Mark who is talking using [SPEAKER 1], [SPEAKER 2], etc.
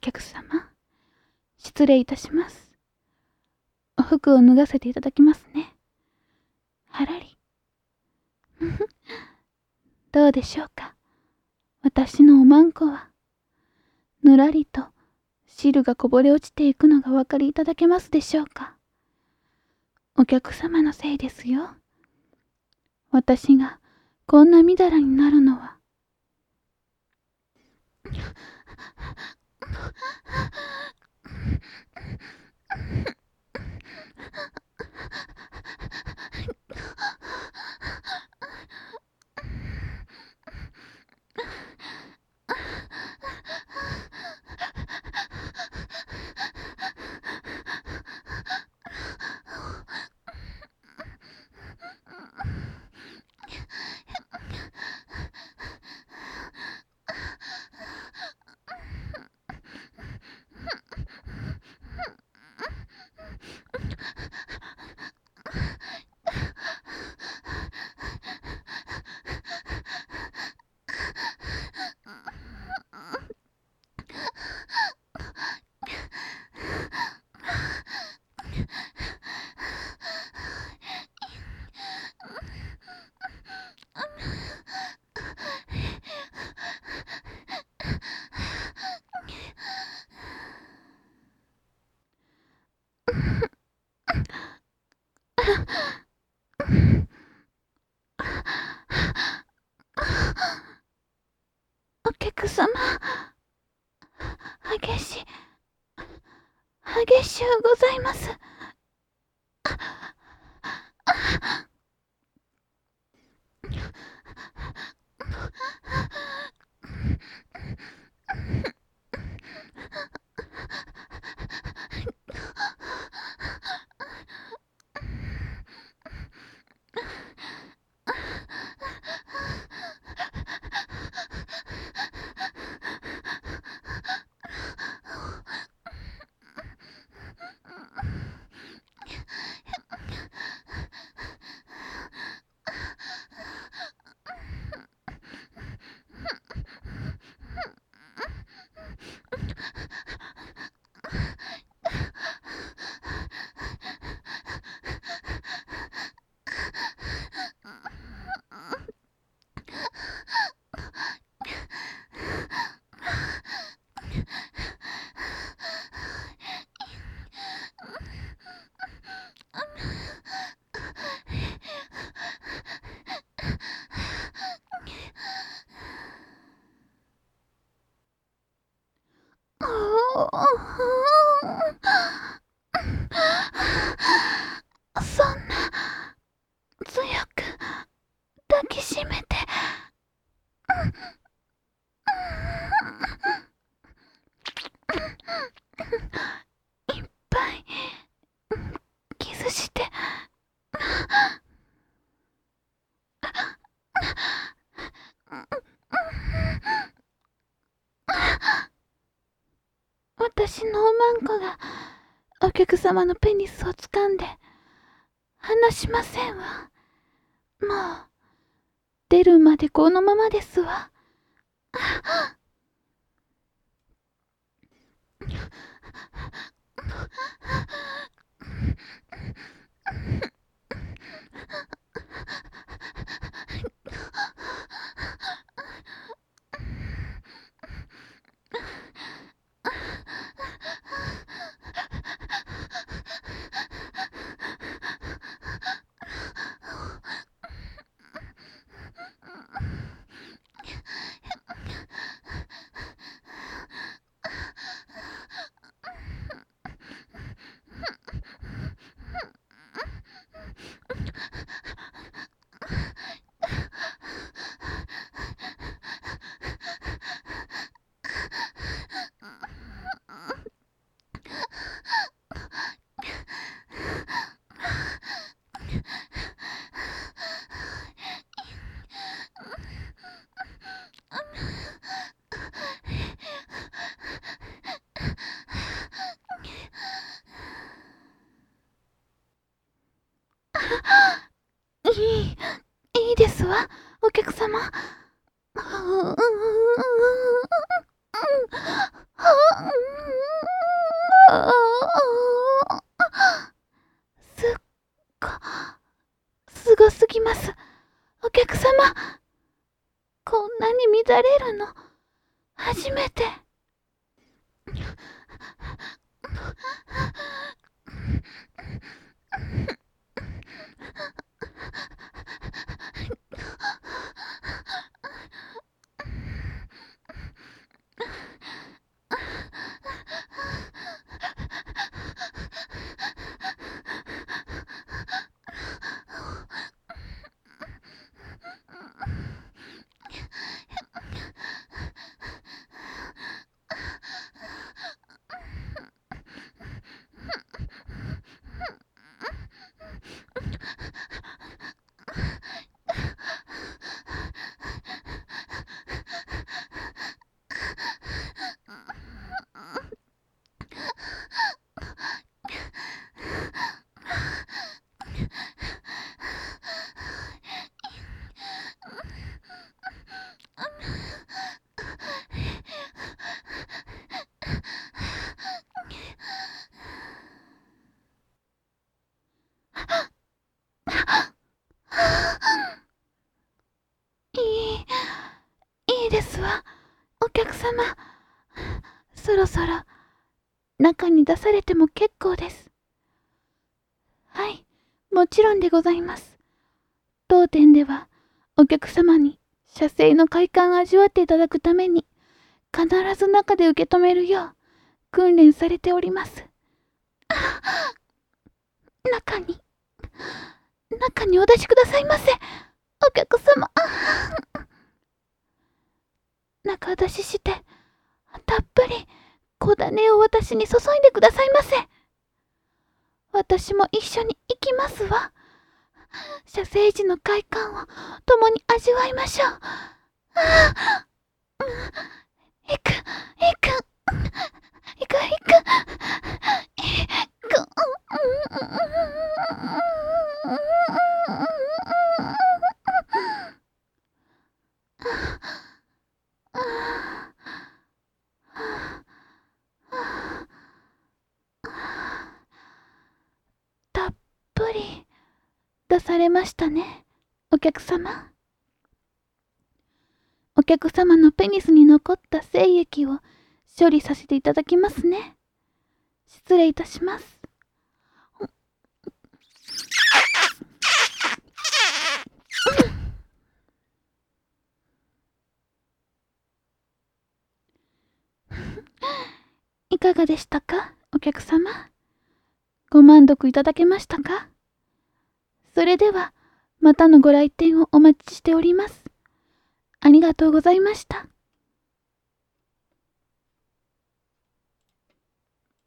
[SPEAKER 1] 客様、失礼いたします。お服を脱がせていただきますね。はらり。どうでしょうか。私のおまんこは、ぬらりと汁がこぼれ落ちていくのがお分かりいただけますでしょうか。お客様のせいですよ。私がこんなみだらになるのは。お客様、激しゅうございます。そんな強く抱きしめて。いっぱいキスして。私のおまんこがお客様のペニスを掴んで離しませんわ。もう出るまでこのままですわ。 るの初めて。いいですわ、お客様。そろそろ中に出されても結構です。はい、もちろんでございます。当店ではお客様に写生の快感を味わっていただくために必ず中で受け止めるよう訓練されております。中にお出しくださいませ、お客様。中出ししてたっぷり小種を私に注いでくださいませ。私も一緒に行きますわ。写生時の快感を共に味わいましょう。行く。たっぷり出されましたね、お客様。お客様のペニスに残った精液を処理させていただきますね。失礼いたします。いかがでしたか、お客様。ご満足いただけましたか。それではまたのご来店をお待ちしております。ありがとうございました。